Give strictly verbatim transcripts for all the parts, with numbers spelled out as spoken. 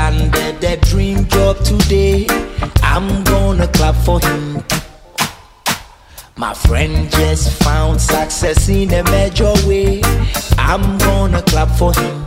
landed a dream job today. I'm gonna clap for him. My friend just found success in a major way. I'm gonna clap for him.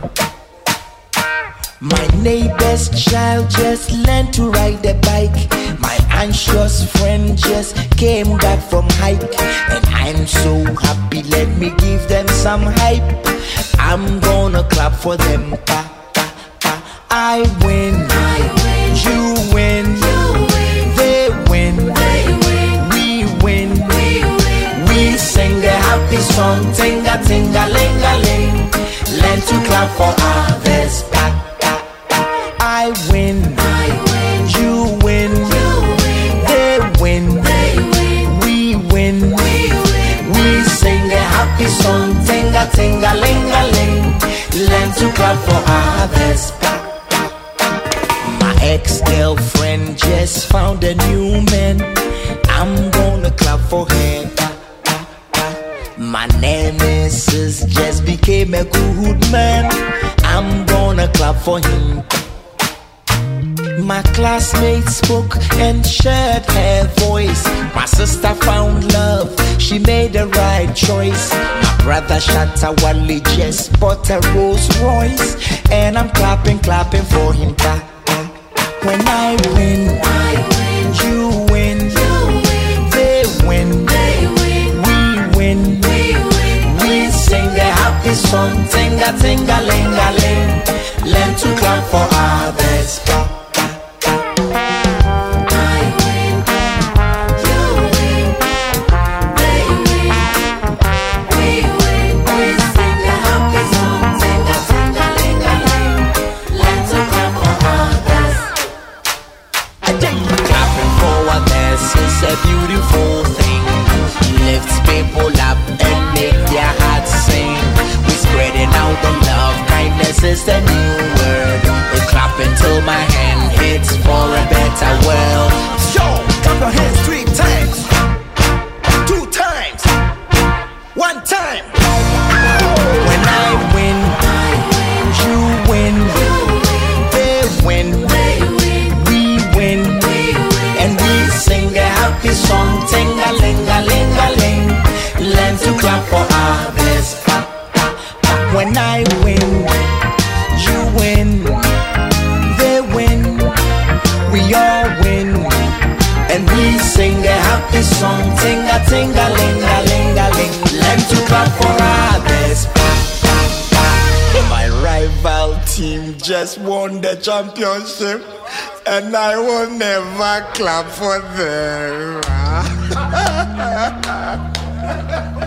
My neighbor's child just learned to ride a bike. My anxious friend just came back from hike. And I'm so happy, let me give them some hype. I'm gonna clap for them. Pa, pa, pa. I win, I win. You win, you win. They win, they win. We win, we win. We sing a happy song, tinga tinga linga ling. Learn to clap for others. Pa, pa, pa. I win, I win. You win, you win. They win, they win. We win, we win. We sing a happy song, tinga tinga linga ling. Learn to clap for others. Pa, pa, pa. My ex-girlfriend just found a new man. I'm gonna clap for her. Pa, pa, pa. My nemesis just became a good man. I'm gonna clap for him. My classmate spoke and shared her voice. My sister found love, she made the right choice. My brother Shatta Wale just bought a Rolls Royce. And I'm clapping, clapping for him. When I win, I win. You win, you win. They win, they win. We win, we win. We sing a happy song, tinga tinga linga ling. Learn to clap for others. It's a beautiful thing. Lifts people up and make their hearts sing. We're spreading out the love. Kindness is the new word. We're clapping till my hand hits for a better world. Yo, clap your hands three times, two times, one time. When I win, you win, they win, we win, and we sing a happy song, tinga linga linga ling. Learn to clap for others. Pa, pa, pa. When I win, you win, they win, we all win, and we sing a happy song, tinga tinga linga linga ling. Learn to clap for others. Pa, pa, pa. My rival team just won the championship, and I will never clap for them.